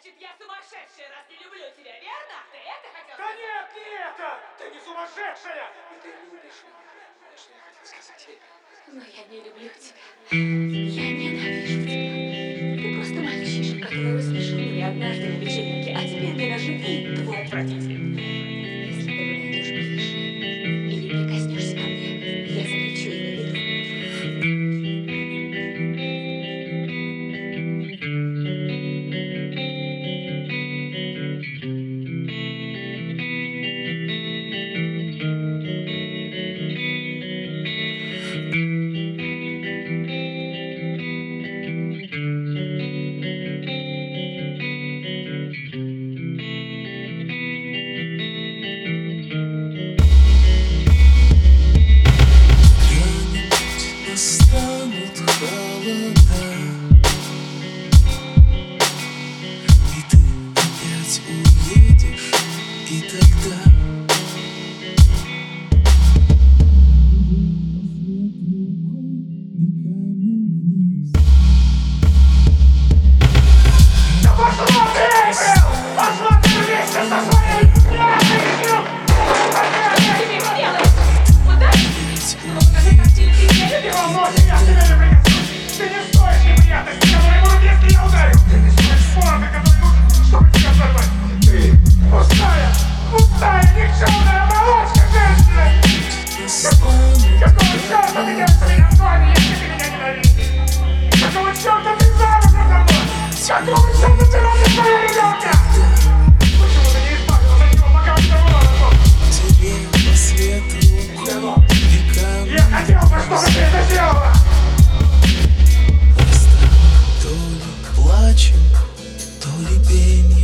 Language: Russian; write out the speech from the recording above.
Значит, я сумасшедшая, раз не люблю тебя, верно? Ты это хотел Да сказать? нет, не это! Ты не сумасшедшая! И ты любишь меня. Вот что я хотел сказать ей. Но я не люблю тебя. Я ненавижу тебя. Ты просто мальчишка, который рассмешил меня однажды на вечеринке, а теперь мне даже вид твой отвратительный. Если ты подойдешь ближе или прикоснешься ко мне, я закричу и наведу. Настанут холода, и ты опять уедешь, и тогда Да пошла ты, Эйприл! Пошла ты вместе со своей ненавистью! Что ты теперь сделаешь? Вот так? Чтобы показать, как сильно ты меня Не любишь? волнуйся, я тебя не принесу! Ты не стоишь неприятностей, которые будут, если я ударю! Ты не стоишь порога, который нужен, чтобы тебя взорвать! Ты пустая, никчемная оболочка женщины! Какого черта ты делаешь с меня в доме, если ты меня ненавидишь? Какого черта ты замуж за мной? Какого черта ты родишь моего ребенка? Почему ты не избавилась от него, пока он тебя вырос? тебе по свету Сынок, векам я хотел бы, чтобы ты это сделала! то ли плачем, то ли пеньем.